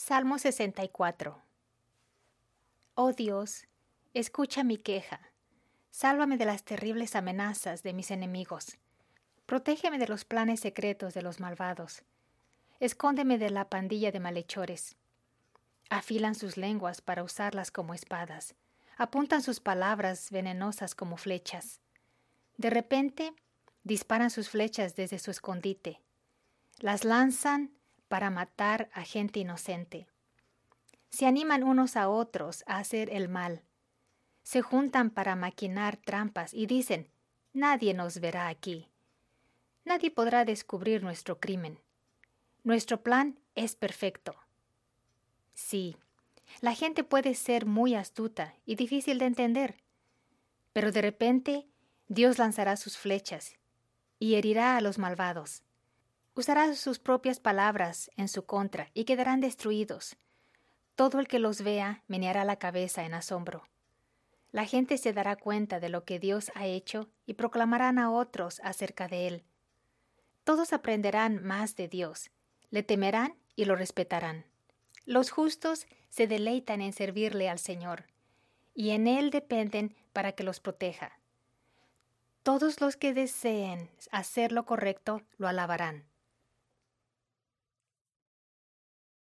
Salmo 64. Oh Dios, escucha mi queja. Sálvame de las terribles amenazas de mis enemigos. Protégeme de los planes secretos de los malvados. Escóndeme de la pandilla de malhechores. Afilan sus lenguas para usarlas como espadas. Apuntan sus palabras venenosas como flechas. De repente, disparan sus flechas desde su escondite. Las lanzan para matar a gente inocente. Se animan unos a otros a hacer el mal. Se juntan para maquinar trampas y dicen, nadie nos verá aquí. Nadie podrá descubrir nuestro crimen. Nuestro plan es perfecto. Sí, la gente puede ser muy astuta y difícil de entender, pero de repente Dios lanzará sus flechas y herirá a los malvados. Usará sus propias palabras en su contra y quedarán destruidos. Todo el que los vea meneará la cabeza en asombro. La gente se dará cuenta de lo que Dios ha hecho y proclamarán a otros acerca de Él. Todos aprenderán más de Dios, le temerán y lo respetarán. Los justos se deleitan en servirle al Señor, y en Él dependen para que los proteja. Todos los que deseen hacer lo correcto lo alabarán.